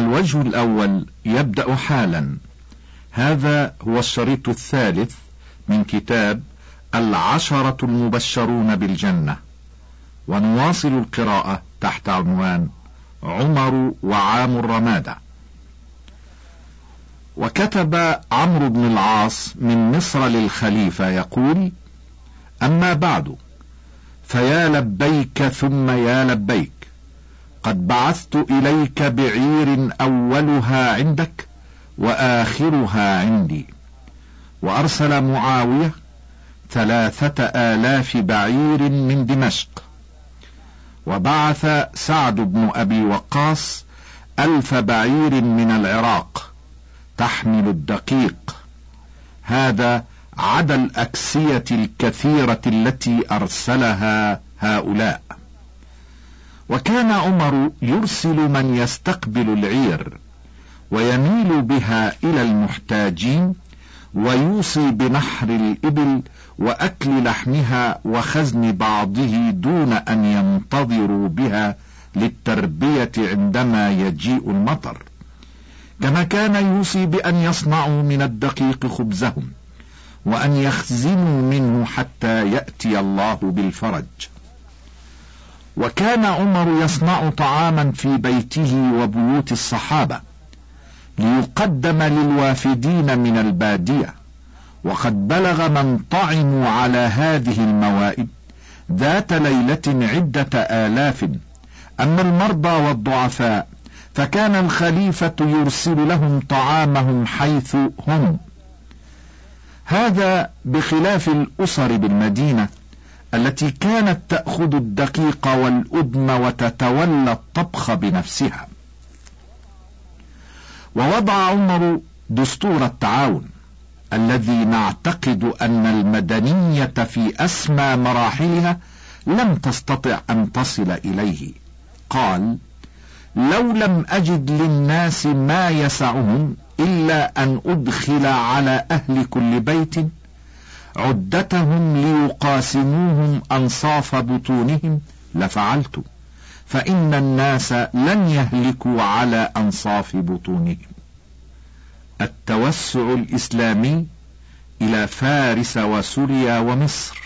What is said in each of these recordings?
الوجه الأول يبدأ حالا. هذا هو الشريط الثالث من كتاب 10 المبشرون بالجنة، ونواصل القراءة تحت عنوان عمر وعام الرمادة. وكتب عمرو بن العاص من مصر للخليفة يقول: أما بعد، فيا لبيك ثم يا لبيك، قد بعثت إليك بعير أولها عندك وآخرها عندي. وأرسل معاوية 3,000 بعير من دمشق، وبعث سعد بن أبي وقاص 1,000 بعير من العراق تحمل الدقيق. هذا عدا الأكسية الكثيرة التي أرسلها هؤلاء. وكان عمر يرسل من يستقبل العير ويميل بها إلى المحتاجين، ويوصي بنحر الإبل وأكل لحمها وخزن بعضه دون أن ينتظروا بها للتربية عندما يجيء المطر، كما كان يوصي بأن يصنعوا من الدقيق خبزهم وأن يخزنوا منه حتى يأتي الله بالفرج. وكان عمر يصنع طعاما في بيته وبيوت الصحابة ليقدم للوافدين من البادية، وقد بلغ من طعموا على هذه الموائد ذات ليلة 10,000. أما المرضى والضعفاء فكان الخليفة يرسل لهم طعامهم حيث هم. هذا بخلاف الأسر بالمدينة التي كانت تأخذ الدقيق والأدم وتتولى الطبخ بنفسها. ووضع عمر دستور التعاون الذي نعتقد أن المدنية في أسمى مراحلها لم تستطع أن تصل إليه. قال: لو لم أجد للناس ما يسعهم إلا أن أدخل على أهل كل بيت عدتهم ليقاسموهم أنصاف بطونهم لفعلت، فإن الناس لن يهلكوا على أنصاف بطونهم. التوسع الإسلامي إلى فارس وسوريا ومصر.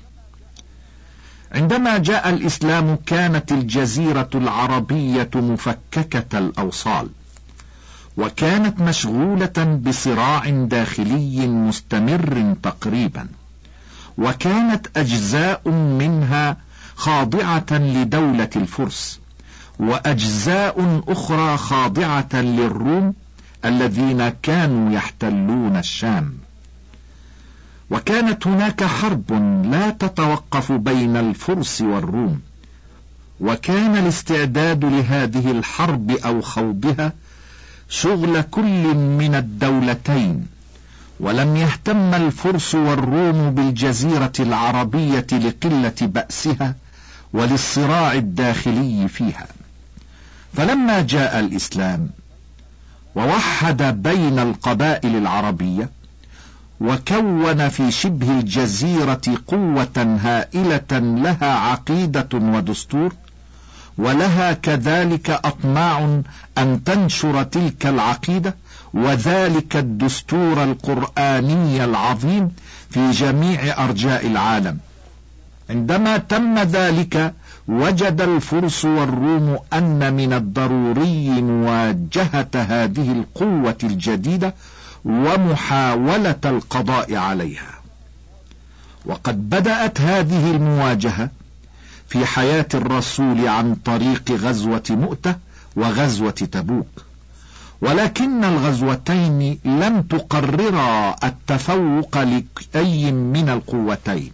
عندما جاء الإسلام كانت الجزيرة العربية مفككة الأوصال، وكانت مشغولة بصراع داخلي مستمر تقريبا، وكانت أجزاء منها خاضعة لدولة الفرس، وأجزاء أخرى خاضعة للروم الذين كانوا يحتلون الشام. وكانت هناك حرب لا تتوقف بين الفرس والروم، وكان الاستعداد لهذه الحرب أو خوضها شغل كل من الدولتين، ولم يهتم الفرس والروم بالجزيرة العربية لقلة بأسها وللصراع الداخلي فيها. فلما جاء الإسلام ووحد بين القبائل العربية، وكون في شبه الجزيرة قوة هائلة لها عقيدة ودستور، ولها كذلك أطماع أن تنشر تلك العقيدة وذلك الدستور القرآني العظيم في جميع أرجاء العالم. عندما تم ذلك وجد الفرس والروم أن من الضروري مواجهة هذه القوة الجديدة ومحاولة القضاء عليها. وقد بدأت هذه المواجهة في حياة الرسول عن طريق غزوة مؤتة وغزوة تبوك، ولكن الغزوتين لم تقررا التفوق لأي من القوتين.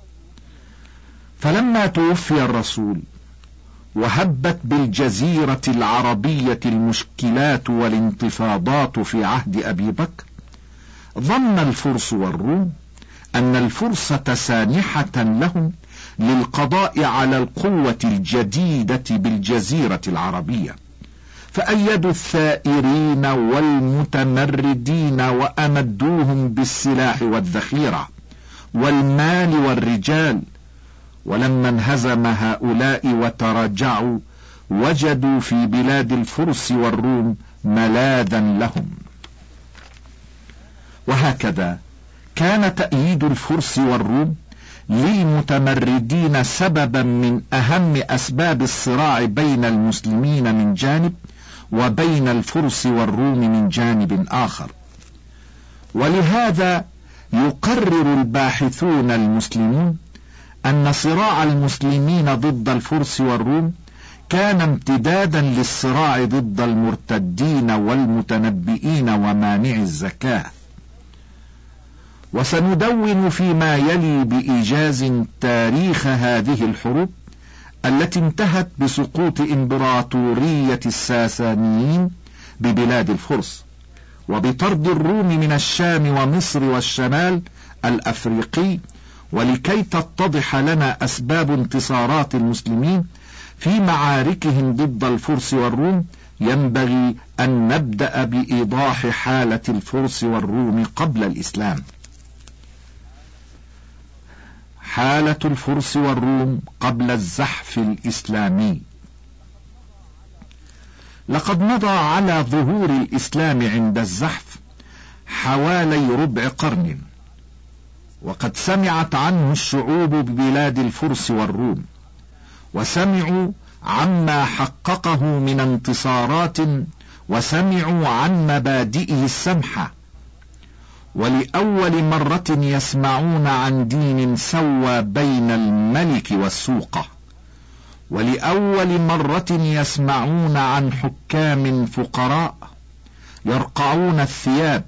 فلما توفي الرسول وهبت بالجزيرة العربية المشكلات والانتفاضات في عهد أبي بكر، ظن الفرس والروم أن الفرصة سانحة لهم للقضاء على القوة الجديدة بالجزيرة العربية، فأيدوا الثائرين والمتمردين وأمدوهم بالسلاح والذخيرة والمال والرجال. ولما انهزم هؤلاء وتراجعوا وجدوا في بلاد الفرس والروم ملاذا لهم. وهكذا كان تأييد الفرس والروم للمتمردين سببا من أهم أسباب الصراع بين المسلمين من جانب وبين الفرس والروم من جانب آخر. ولهذا يقرر الباحثون المسلمون أن صراع المسلمين ضد الفرس والروم كان امتدادا للصراع ضد المرتدين والمتنبئين ومانع الزكاة. وسندون فيما يلي بإيجاز تاريخ هذه الحروب التي انتهت بسقوط إمبراطورية الساسانيين ببلاد الفرس، وبطرد الروم من الشام ومصر والشمال الأفريقي. ولكي تتضح لنا أسباب انتصارات المسلمين في معاركهم ضد الفرس والروم، ينبغي أن نبدأ بإيضاح حالة الفرس والروم قبل الإسلام. حالة الفرس والروم قبل الزحف الإسلامي. لقد مضى على ظهور الإسلام عند الزحف حوالي ربع قرن، وقد سمعت عنه الشعوب ببلاد الفرس والروم، وسمعوا عما حققه من انتصارات، وسمعوا عن مبادئه السمحة. ولأول مرة يسمعون عن دين سوى بين الملك والسوقة، ولأول مرة يسمعون عن حكام فقراء يرقعون الثياب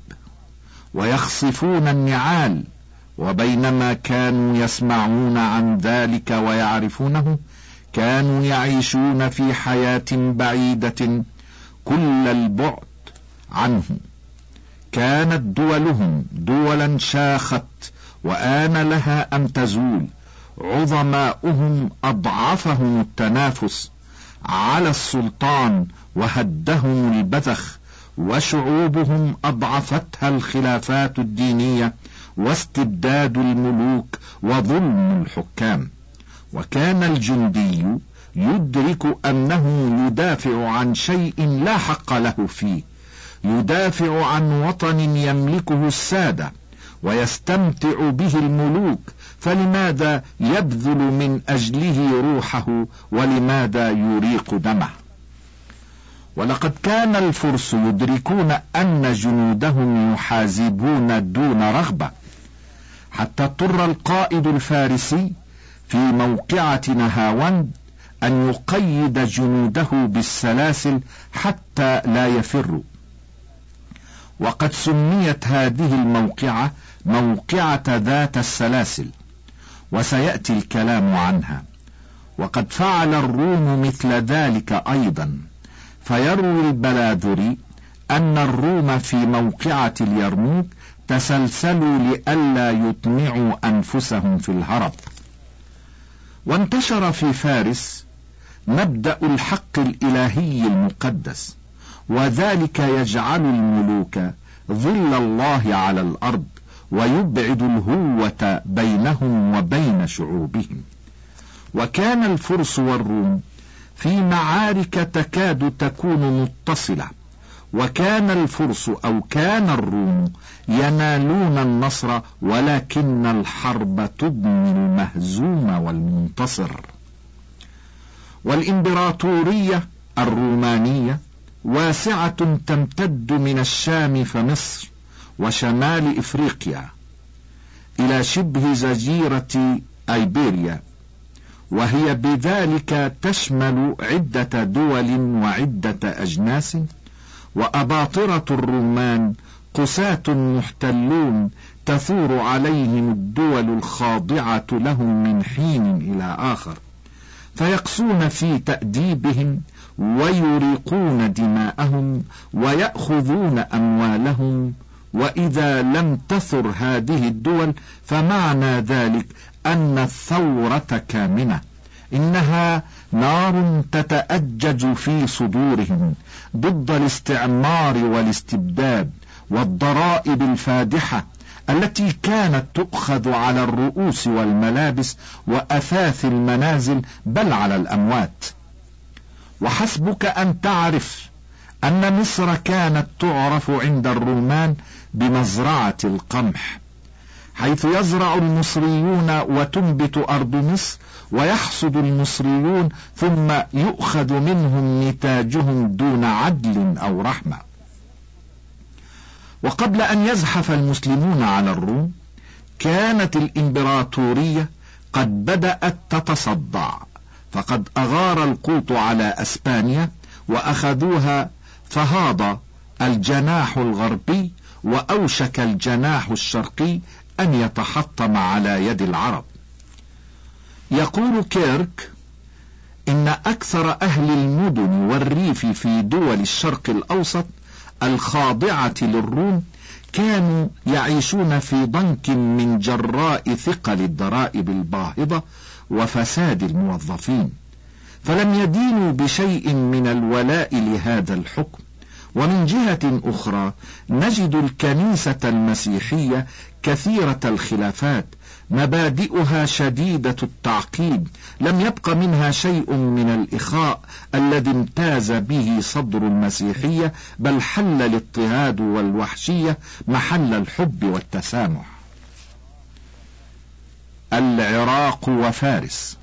ويخصفون النعال. وبينما كانوا يسمعون عن ذلك ويعرفونه، كانوا يعيشون في حياة بعيدة كل البعد عنه. كانت دولهم دولا شاخت وآن لها أن تزول. عظماؤهم أضعفهم التنافس على السلطان وهدهم البذخ، وشعوبهم أضعفتها الخلافات الدينية واستبداد الملوك وظلم الحكام. وكان الجندي يدرك أنه يدافع عن شيء لا حق له فيه، يدافع عن وطن يملكه السادة ويستمتع به الملوك، فلماذا يبذل من أجله روحه، ولماذا يريق دمه؟ ولقد كان الفرس يدركون أن جنودهم يحازبون دون رغبة، حتى اضطر القائد الفارسي في موقعة نهاوند أن يقيد جنوده بالسلاسل حتى لا يفروا. وقد سميت هذه الموقعة موقعة ذات السلاسل، وسيأتي الكلام عنها. وقد فعل الروم مثل ذلك أيضا، فيروي البلاذري أن الروم في موقعة اليرموك تسلسلوا لئلا يطمعوا أنفسهم في الهرب. وانتشر في فارس مبدأ الحق الإلهي المقدس، وذلك يجعل الملوك ظل الله على الأرض ويبعد الهوة بينهم وبين شعوبهم. وكان الفرس والروم في معارك تكاد تكون متصلة، وكان الفرس أو كان الروم ينالون النصر، ولكن الحرب تضمن المهزوم والمنتصر. والإمبراطورية الرومانية واسعة تمتد من الشام فمصر وشمال إفريقيا إلى شبه جزيرة أيبيريا، وهي بذلك تشمل عدة دول وعدة أجناس. وأباطرة الرومان قساة محتلون تثور عليهم الدول الخاضعة لهم من حين إلى آخر، فيقسون في تأديبهم ويريقون دماءهم ويأخذون أموالهم. وإذا لم تثر هذه الدول فمعنى ذلك أن الثورة كامنة، إنها نار تتأجج في صدورهم ضد الاستعمار والاستبداد والضرائب الفادحة التي كانت تؤخذ على الرؤوس والملابس وأثاث المنازل، بل على الأموات. وحسبك أن تعرف أن مصر كانت تعرف عند الرومان بمزرعة القمح، حيث يزرع المصريون وتنبت أرض مصر ويحصد المصريون ثم يؤخذ منهم نتاجهم دون عدل أو رحمة. وقبل أن يزحف المسلمون على الروم كانت الإمبراطورية قد بدأت تتصدع، فقد أغار القوط على أسبانيا وأخذوها، فهاض الجناح الغربي وأوشك الجناح الشرقي أن يتحطم على يد العرب. يقول كيرك إن أكثر أهل المدن والريف في دول الشرق الأوسط الخاضعة للروم كانوا يعيشون في ضنك من جراء ثقل الضرائب الباهظة وفساد الموظفين، فلم يدينوا بشيء من الولاء لهذا الحكم. ومن جهة أخرى نجد الكنيسة المسيحية كثيرة الخلافات، مبادئها شديدة التعقيد، لم يبق منها شيء من الإخاء الذي امتاز به صدر المسيحية، بل حل الاضطهاد والوحشية محل الحب والتسامح. العراق وفارس.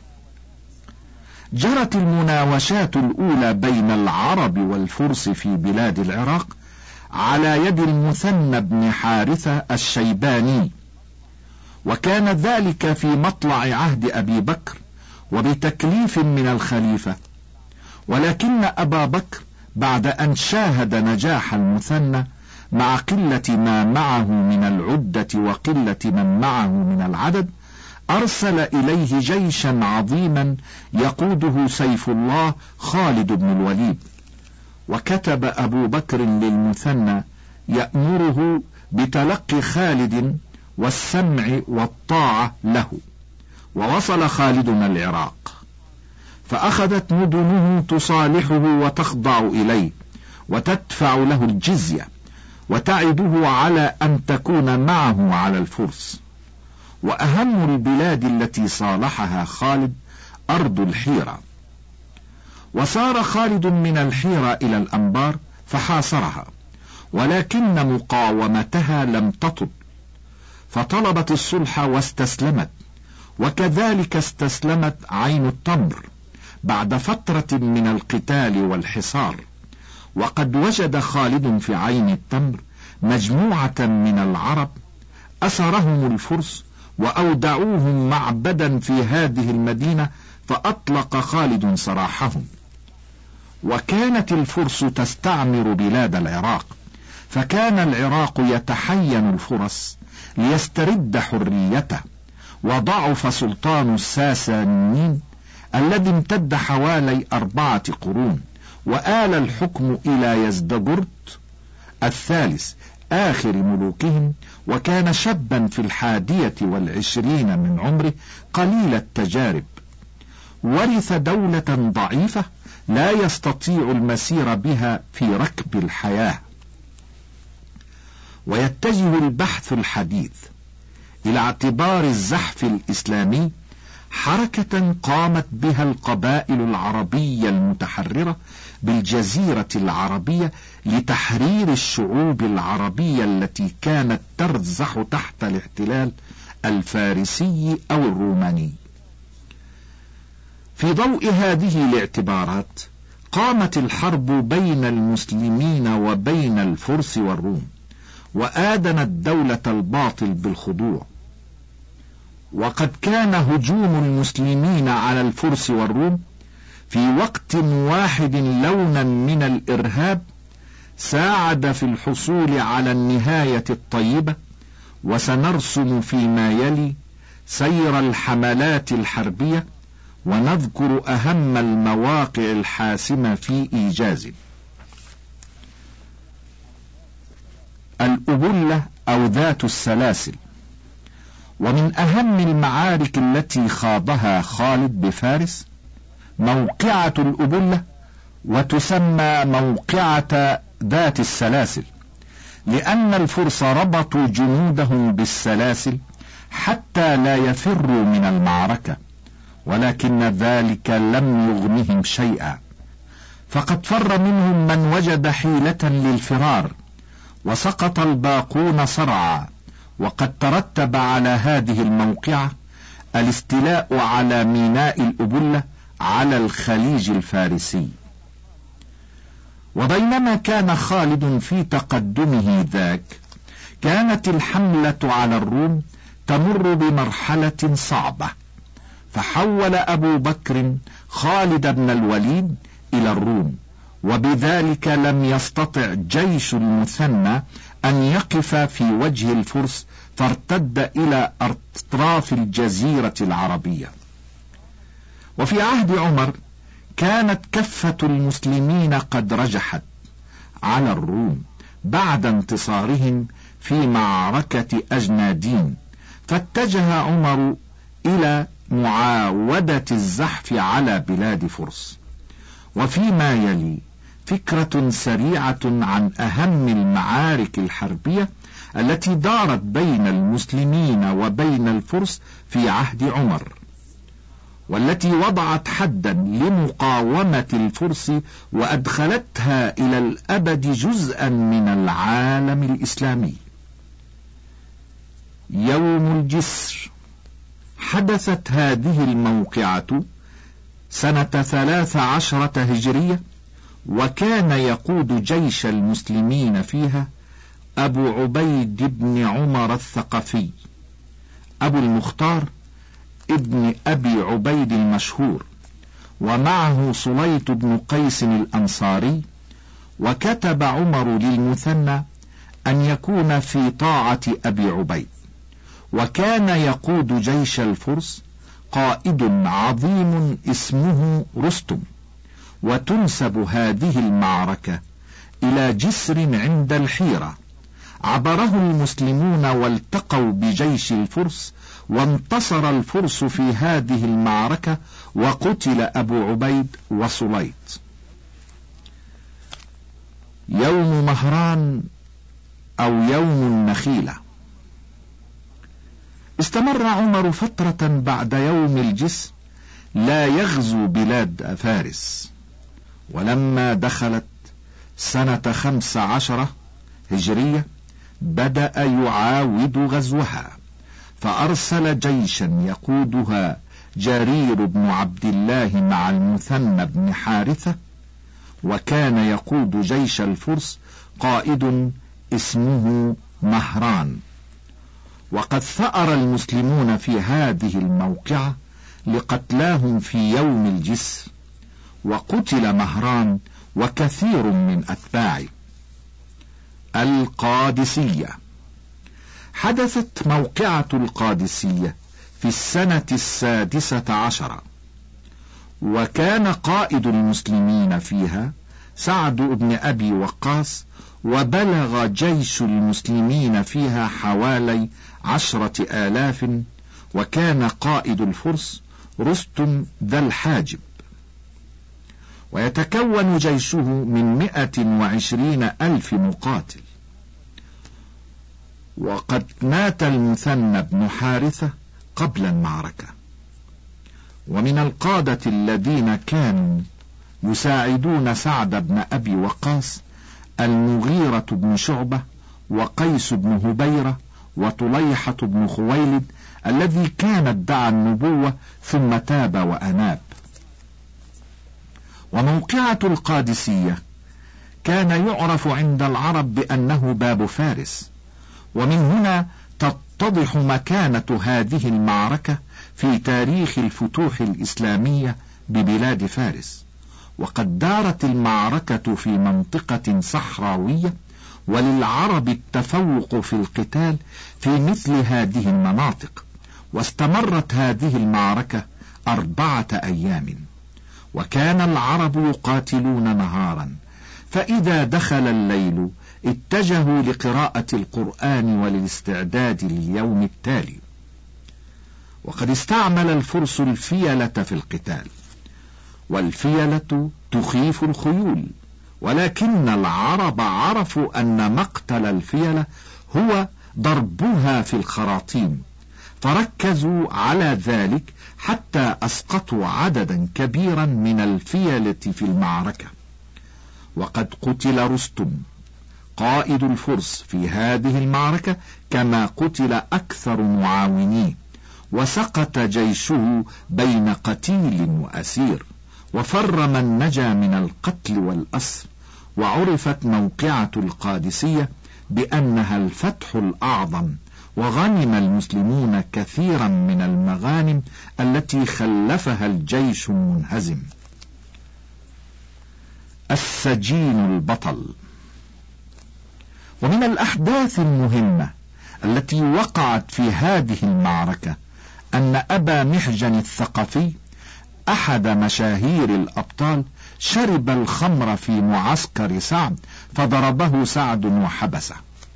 جرت المناوشات الأولى بين العرب والفرس في بلاد العراق على يد المثنى بن حارثة الشيباني، وكان ذلك في مطلع عهد أبي بكر وبتكليف من الخليفة. ولكن أبا بكر بعد أن شاهد نجاح المثنى مع قلة ما معه من العدة وقلة من معه من العدد أرسل إليه جيشا عظيما يقوده سيف الله خالد بن الوليد. وكتب أبو بكر للمثنى يأمره بتلقي خالد والسمع والطاعة له. ووصل خالد العراق، فأخذت مدنه تصالحه وتخضع إليه وتدفع له الجزية وتعده على أن تكون معه على الفرس. وأهم البلاد التي صالحها خالد أرض الحيرة، وسار خالد من الحيرة إلى الأنبار فحاصرها، ولكن مقاومتها لم تطب، فطلبت الصلح واستسلمت، وكذلك استسلمت عين التمر بعد فترة من القتال والحصار. وقد وجد خالد في عين التمر مجموعة من العرب أسرهم الفرس وأودعوهم معبدا في هذه المدينة، فأطلق خالد سراحهم. وكانت الفرس تستعمر بلاد العراق، فكان العراق يتحين الفرس ليسترد حريته. وضعف سلطان الساسانيين الذي امتد حوالي 4 قرون، وآل الحكم إلى يزدجرد الثالث آخر ملوكهم، وكان شابا في 21 من عمره قليل التجارب. ورث دولة ضعيفة لا يستطيع المسير بها في ركب الحياة. ويتجه البحث الحديث إلى اعتبار الزحف الإسلامي حركة قامت بها القبائل العربية المتحررة بالجزيرة العربية لتحرير الشعوب العربية التي كانت ترزح تحت الاحتلال الفارسي أو الروماني. في ضوء هذه الاعتبارات قامت الحرب بين المسلمين وبين الفرس والروم، وآدنت دولة الباطل بالخضوع. وقد كان هجوم المسلمين على الفرس والروم في وقت واحد لونا من الإرهاب ساعد في الحصول على النهاية الطيبة. وسنرسم فيما يلي سير الحملات الحربية ونذكر أهم المواقع الحاسمة في إيجازه. الأبلة أو ذات السلاسل. ومن أهم المعارك التي خاضها خالد بفارس موقعة الأبلة، وتسمى موقعة ذات السلاسل لأن الفرس ربطوا جنودهم بالسلاسل حتى لا يفروا من المعركة، ولكن ذلك لم يغنهم شيئا، فقد فر منهم من وجد حيلة للفرار، وسقط الباقون صرعا. وقد ترتب على هذه الموقعة الاستيلاء على ميناء الأبلة على الخليج الفارسي. وبينما كان خالد في تقدمه ذاك، كانت الحملة على الروم تمر بمرحلة صعبة، فحول أبو بكر خالد بن الوليد إلى الروم، وبذلك لم يستطع جيش المثنى أن يقف في وجه الفرس، فارتد إلى أطراف الجزيرة العربية. وفي عهد عمر كانت كفة المسلمين قد رجحت على الروم بعد انتصارهم في معركة أجنادين، فاتجه عمر إلى معاودة الزحف على بلاد فرس. وفيما يلي فكرة سريعة عن أهم المعارك الحربية التي دارت بين المسلمين وبين الفرس في عهد عمر، والتي وضعت حدا لمقاومة الفرس وأدخلتها إلى الأبد جزءا من العالم الإسلامي. يوم الجسر. حدثت هذه الموقعة سنة 13 هجرية، وكان يقود جيش المسلمين فيها أبو عبيد بن عمر الثقفي، أبو المختار ابن أبي عبيد المشهور، ومعه صليت بن قيس الأنصاري. وكتب عمر للمثنى أن يكون في طاعة أبي عبيد. وكان يقود جيش الفرس قائد عظيم اسمه رستم. وتنسب هذه المعركة إلى جسر عند الحيرة عبره المسلمون والتقوا بجيش الفرس، وانتصر الفرس في هذه المعركة، وقتل أبو عبيد وصليت. يوم مهران أو يوم النخيلة. استمر عمر فترة بعد يوم الجسر لا يغزو بلاد فارس، ولما دخلت سنة 15 هجرية بدأ يعاود غزوها، فأرسل جيشا يقودها جرير بن عبد الله مع المثنى بن حارثة. وكان يقود جيش الفرس قائد اسمه مهران. وقد ثأر المسلمون في هذه الموقعة لقتلاهم في يوم الجسر، وقتل مهران وكثير من أتباعه. القادسية. حدثت موقعة القادسية في السنة 16، وكان قائد المسلمين فيها سعد بن أبي وقاص، وبلغ جيش المسلمين فيها حوالي 10,000. وكان قائد الفرس رستم ذا الحاجب. ويتكون جيشه من 120,000 مقاتل. وقد مات المثنى بن حارثة قبل المعركة. ومن القادة الذين كانوا يساعدون سعد بن أبي وقاص المغيرة بن شعبة، وقيس بن هبيرة، وطليحة بن خويلد الذي كان ادعى النبوة ثم تاب وأناب. وموقعة القادسية كان يعرف عند العرب بأنه باب فارس، ومن هنا تتضح مكانة هذه المعركة في تاريخ الفتوح الإسلامية ببلاد فارس. وقد دارت المعركة في منطقة صحراوية، وللعرب التفوق في القتال في مثل هذه المناطق. واستمرت هذه المعركة 4 أيام. وكان العرب يقاتلون نهارا، فإذا دخل الليل اتجهوا لقراءة القرآن وللاستعداد لليوم التالي. وقد استعمل الفرس الفيلة في القتال، والفيلة تخيف الخيول، ولكن العرب عرفوا أن مقتل الفيلة هو ضربها في الخراطيم، فركزوا على ذلك حتى أسقطوا عددا كبيرا من الفيلة في المعركة. وقد قتل رستم قائد الفرس في هذه المعركة كما قتل أكثر معاونيه، وسقط جيشه بين قتيل وأسير، وفر من نجا من القتل والأسر. وعرفت موقعة القادسية بأنها الفتح الأعظم، وغنم المسلمون كثيرا من المغانم التي خلفها الجيش المنهزم. السجين البطل. ومن الأحداث المهمة التي وقعت في هذه المعركة أن أبا محجن الثقفي أحد مشاهير الأبطال شرب الخمر في معسكر سعد فضربه سعد وحبسه.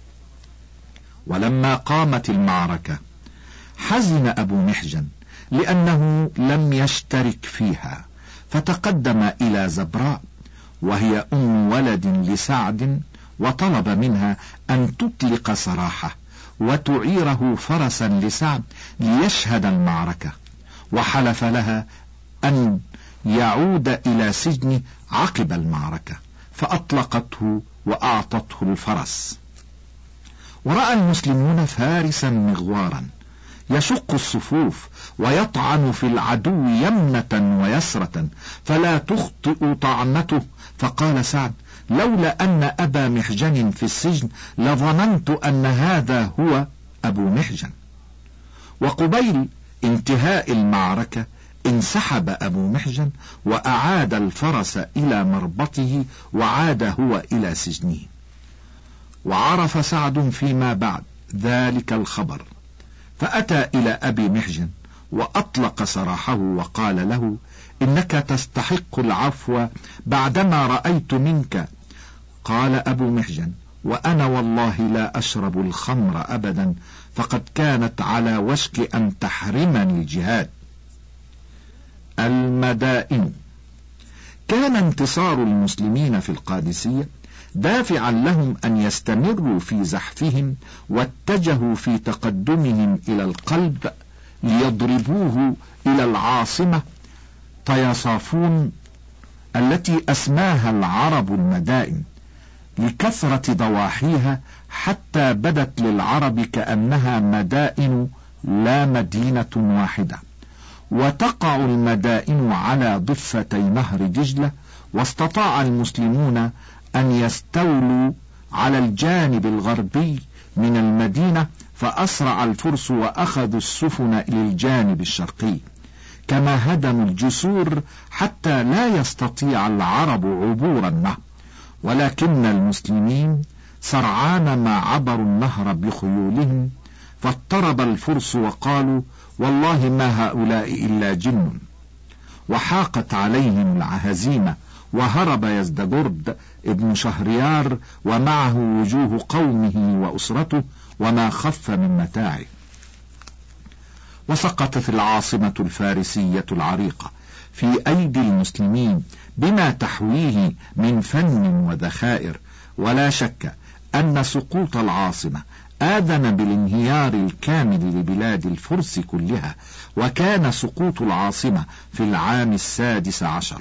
ولما قامت المعركة حزن أبو محجن لأنه لم يشترك فيها، فتقدم إلى زبراء وهي أم ولد لسعد، وطلب منها أن تطلق سراحه وتعيره فرسا لسعد ليشهد المعركة، وحلف لها أن يعود إلى سجنه عقب المعركة، فأطلقته وأعطته الفرس. ورأى المسلمون فارسا مغوارا يشق الصفوف ويطعن في العدو يمنة ويسرة فلا تخطئ طعنته، فقال سعد: لولا أن أبا محجن في السجن لظننت أن هذا هو أبو محجن. وقبيل انتهاء المعركة انسحب أبو محجن وأعاد الفرس إلى مربطه وعاد هو إلى سجنه. وعرف سعد فيما بعد ذلك الخبر، فأتى إلى أبي محجن وأطلق سراحه وقال له: إنك تستحق العفو بعدما رأيت منك. قال أبو محجن: وأنا والله لا أشرب الخمر أبدا، فقد كانت على وشك أن تحرمني الجهاد. المدائن. كان انتصار المسلمين في القادسية دافعا لهم أن يستمروا في زحفهم، واتجهوا في تقدمهم إلى القلب ليضربوه إلى العاصمة طيصافون التي أسماها العرب المدائن لكثرة ضواحيها، حتى بدت للعرب كأنها مدائن لا مدينة واحدة. وتقع المدائن على ضفتي نهر دجلة، واستطاع المسلمون أن يستولوا على الجانب الغربي من المدينة، فأسرع الفرس وأخذوا السفن للجانب الشرقي، كما هدموا الجسور حتى لا يستطيع العرب عبور النهر. ولكن المسلمين سرعان ما عبروا النهر بخيولهم، فاضطرب الفرس وقالوا: والله ما هؤلاء إلا جن. وحاقت عليهم الهزيمة، وهرب يزدجرد ابن شهريار ومعه وجوه قومه وأسرته وما خف من متاعه. وسقطت العاصمة الفارسية العريقة في أيدي المسلمين بما تحويه من فن وذخائر. ولا شك أن سقوط العاصمة آذن بالانهيار الكامل لبلاد الفرس كلها، وكان سقوط العاصمة في العام 16.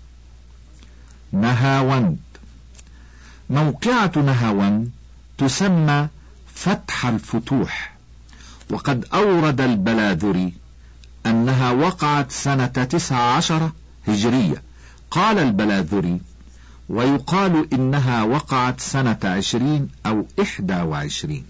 نهاوند. موقعة نهاوند تسمى فتح الفتوح، وقد أورد البلاذري أنها وقعت سنة 19 هجرية. قال البلاذري: ويقال إنها وقعت سنة 20 أو 21.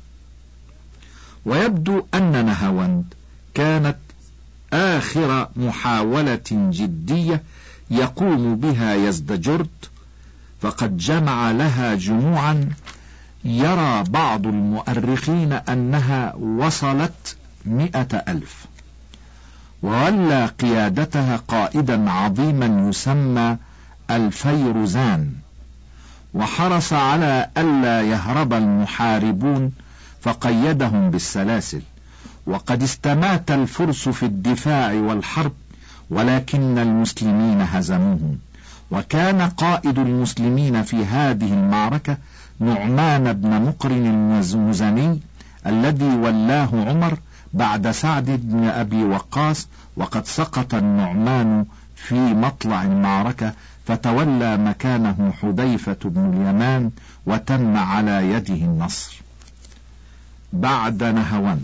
ويبدو أن نهاوند كانت آخر محاولة جدية يقوم بها يزدجرد، فقد جمع لها جموعا يرى بعض المؤرخين أنها وصلت 100,000، وولى قيادتها قائدا عظيما يسمى الفيروزان، وحرص على ألا يهرب المحاربون فقيدهم بالسلاسل. وقد استمات الفرس في الدفاع والحرب، ولكن المسلمين هزموهم. وكان قائد المسلمين في هذه المعركة نعمان بن مقرن المزني الذي ولاه عمر بعد سعد بن أبي وقاص، وقد سقط النعمان في مطلع المعركة، فتولى مكانه حذيفة بن اليمان، وتم على يده النصر. بعد نهاوند.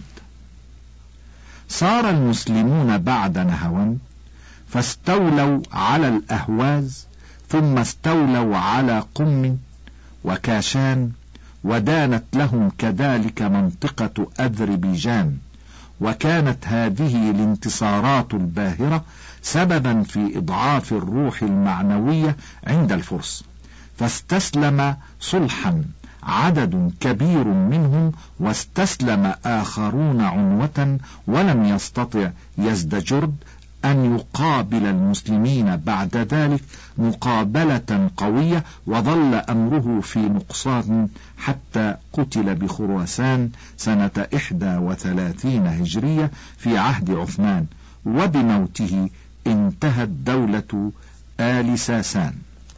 صار المسلمون بعد نهاوند فاستولوا على الأهواز، ثم استولوا على قم وكاشان، ودانت لهم كذلك منطقة أذربيجان. وكانت هذه الانتصارات الباهرة سببا في إضعاف الروح المعنوية عند الفرس، فاستسلم صلحا عدد كبير منهم، واستسلم آخرون عنوة، ولم يستطع يزدجرد أن يقابل المسلمين بعد ذلك مقابلة قوية، وظل أمره في نقصان حتى قتل بخراسان سنة 31 هجرية في عهد عثمان، وبموته انتهت دولة آل ساسان.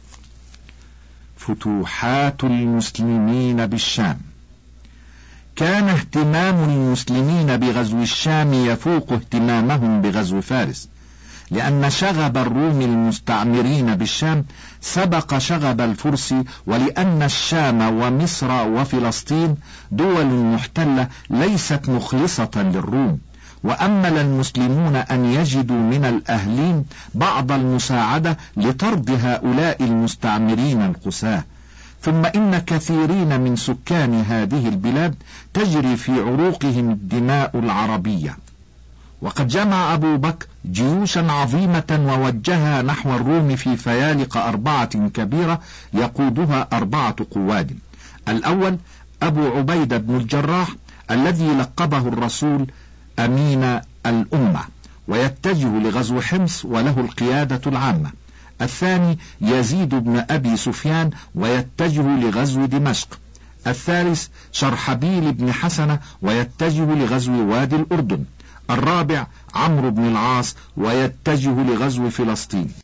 فتوحات المسلمين بالشام. كان اهتمام المسلمين بغزو الشام يفوق اهتمامهم بغزو فارس، لأن شغب الروم المستعمرين بالشام سبق شغب الفرس، ولأن الشام ومصر وفلسطين دول محتلة ليست مخلصة للروم، وأمل المسلمون أن يجدوا من الأهلين بعض المساعدة لطرد هؤلاء المستعمرين القساة. ثم إن كثيرين من سكان هذه البلاد تجري في عروقهم الدماء العربية. وقد جمع أبو بكر جيوشا عظيمة ووجهها نحو الروم في فيالق 4 كبيرة يقودها 4 قواد. الأول أبو عبيدة بن الجراح الذي لقبه الرسول أمين الأمة، ويتجه لغزو حمص وله القيادة العامة. الثاني يزيد بن أبي سفيان ويتجه لغزو دمشق. الثالث شرحبيل بن حسنة ويتجه لغزو وادي الأردن. الرابع عمرو بن العاص ويتجه لغزو فلسطين.